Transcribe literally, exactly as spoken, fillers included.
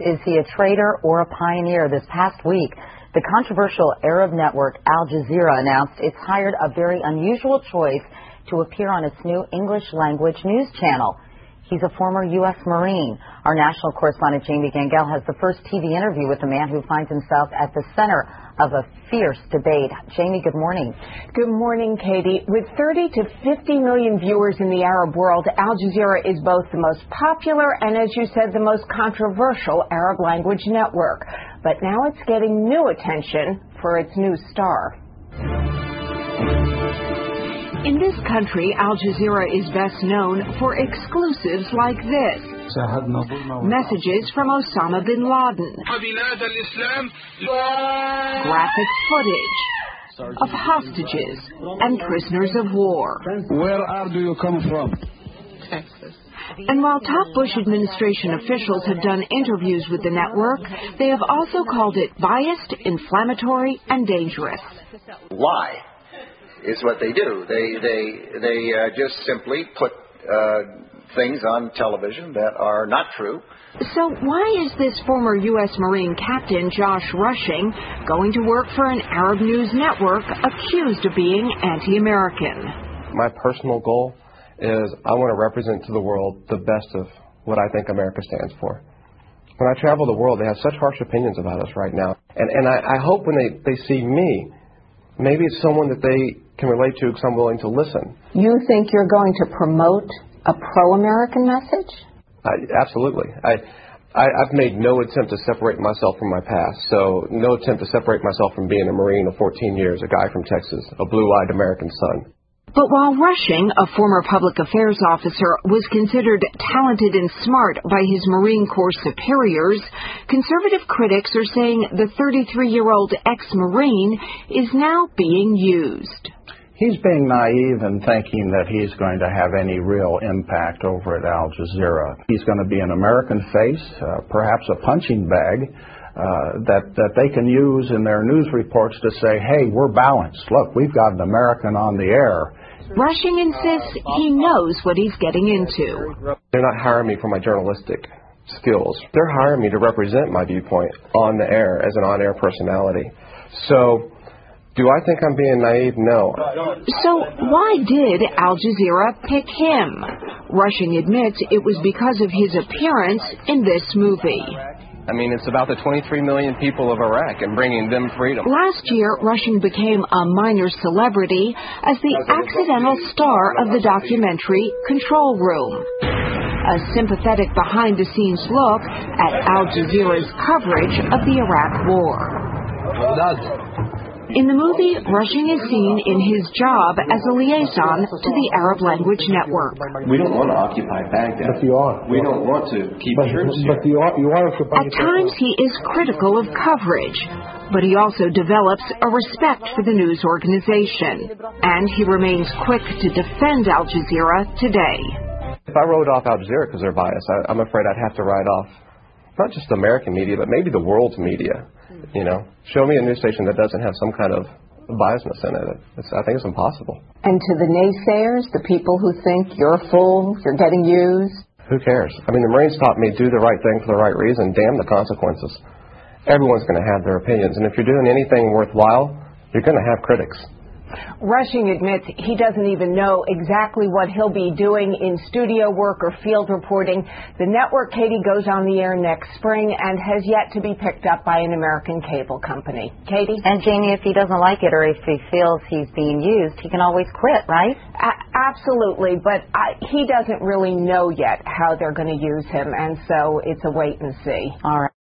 is he a traitor or a pioneer? This past week, the controversial Arab network Al Jazeera announced it's hired a very unusual choice to appear on its new English language news channel. He's a former U S Marine. Our national correspondent Jamie Gangel has the first T V interview with the man who finds himself at the center of a fierce debate. Jamie, good morning. Good morning, Katie. With thirty to fifty million viewers in the Arab world, Al Jazeera is both the most popular and, as you said, the most controversial Arab language network. But now it's getting new attention for its new star. In this country, Al Jazeera is best known for exclusives like this. Messages from Osama bin Laden. Graphic footage of hostages and prisoners of war. Where are do you come from? Texas. And while top Bush administration officials have done interviews with the network, they have also called it biased, inflammatory, and dangerous. Lie is what they do. They they they uh, just simply put uh, things on television that are not true. So why is this former U S Marine captain Josh Rushing going to work for an Arab news network accused of being anti-American? My personal goal is I want to represent to the world the best of what I think America stands for. When I travel the world, they have such harsh opinions about us right now. And, and I, I hope when they, they see me, maybe it's someone that they can relate to because I'm willing to listen. You think you're going to promote a pro-American message? I, absolutely. I, I, I've made no attempt to separate myself from my past. So no attempt to separate myself from being a Marine of fourteen years, a guy from Texas, a blue-eyed American son. But while Rushing, a former public affairs officer, was considered talented and smart by his Marine Corps superiors, conservative critics are saying the thirty-three-year-old ex-Marine is now being used. He's being naive and thinking that he's going to have any real impact over at Al Jazeera. He's going to be an American face, uh, perhaps a punching bag, Uh, that, that they can use in their news reports to say, hey, we're balanced. Look, we've got an American on the air. Rushing insists he knows what he's getting into. They're not hiring me for my journalistic skills. They're hiring me to represent my viewpoint on the air as an on-air personality. So, do I think I'm being naive? No. So why did Al Jazeera pick him? Rushing admits it was because of his appearance in this movie. I mean, it's about the twenty-three million people of Iraq and bringing them freedom. Last year, Rushing became a minor celebrity as the accidental star of the documentary Control Room, a sympathetic behind-the-scenes look at Al Jazeera's coverage of the Iraq War. In the movie, Rushing is seen in his job as a liaison to the Arab language network. We don't want to occupy Baghdad. But you are. We don't want to keep but, troops here. But you are, you are At times, he is critical of coverage, but he also develops a respect for the news organization, and he remains quick to defend Al Jazeera today. If I wrote off Al Jazeera because they're biased, I, I'm afraid I'd have to write off not just American media, but maybe the world's media. You know, show me a news station that doesn't have some kind of biasness in it. It's, I think it's impossible. And to the naysayers, the people who think you're a fool, you're getting used? Who cares? I mean, the Marines taught me do the right thing for the right reason. Damn the consequences. Everyone's going to have their opinions. And if you're doing anything worthwhile, you're going to have critics. Rushing admits he doesn't even know exactly what he'll be doing in studio work or field reporting. The network, Katie, goes on the air next spring and has yet to be picked up by an American cable company. Katie? And Jamie, if he doesn't like it or if he feels he's being used, he can always quit, right? A- absolutely, but I, he doesn't really know yet how they're going to use him, and so it's a wait and see. All right.